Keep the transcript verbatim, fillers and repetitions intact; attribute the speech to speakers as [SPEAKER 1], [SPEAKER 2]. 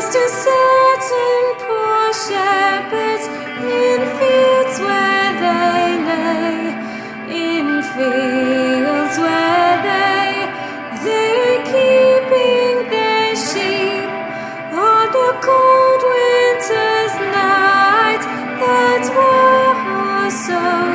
[SPEAKER 1] to certain poor shepherds in fields where they lay, in fields where they lay, keeping their sheep on a cold winter's night that was so